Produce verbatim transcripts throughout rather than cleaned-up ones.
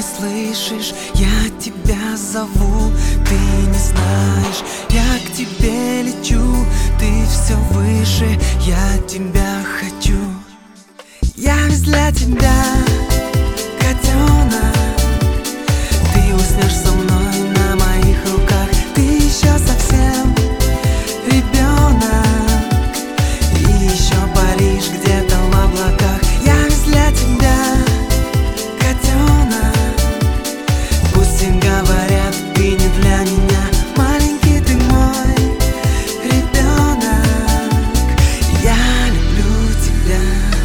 слышишь, я тебя зову, ты не знаешь, я к тебе лечу, ты все выше, я тебя хочу. Я весь для тебя, котенок, ты уснешь со мной на моих руках, ты еще совсем ребенок, и еще паришь где-то в облаках. Я весь для тебя, котенок, пусть им говорят, ты не для меня, маленький ты мой ребенок, я люблю тебя.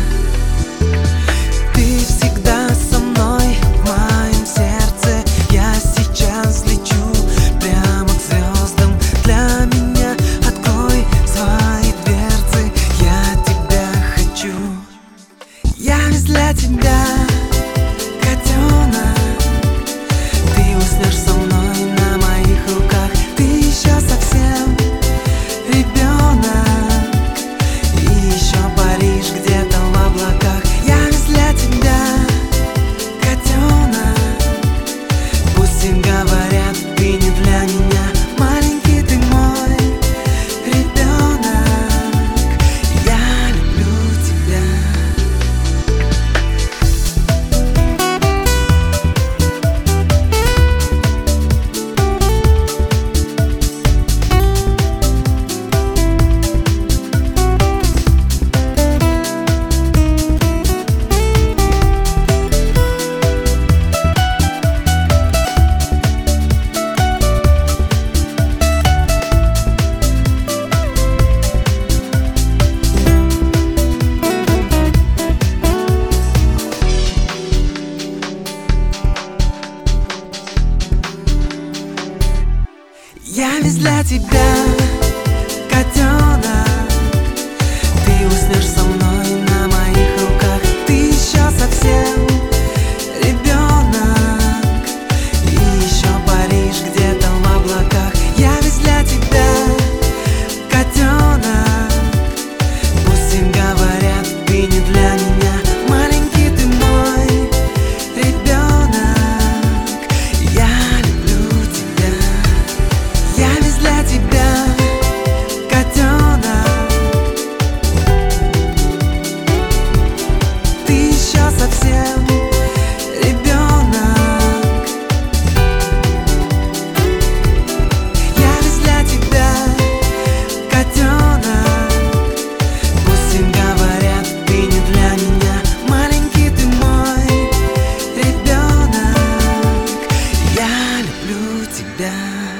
Ты всегда со мной в моем сердце, я сейчас лечу прямо к звездам. Для меня открой свои дверцы, я тебя хочу. Я весь для тебя, котенок, ты уснешь со мной на моих руках, ты еще совсем ребенок, и еще паришь где-то в облаках. Я весь для тебя, котенок, пусть им говорят, ты не для меня, маленький ты мой ребенок, я люблю тебя. Я весь для тебя, котенок, ты уснешь со мной на моих руках, ты еще совсем ребенок, и еще паришь где-то в облаках. Я весь для тебя, котенок, пусть им говорят, ты не для меня, маленький ты мой ребенок, я люблю тебя. Я весь для тебя, котенок, ты еще совсем ребенок. Я весь для тебя, котенок, пусть им говорят, ты не для меня, маленький ты мой ребенок, я люблю тебя.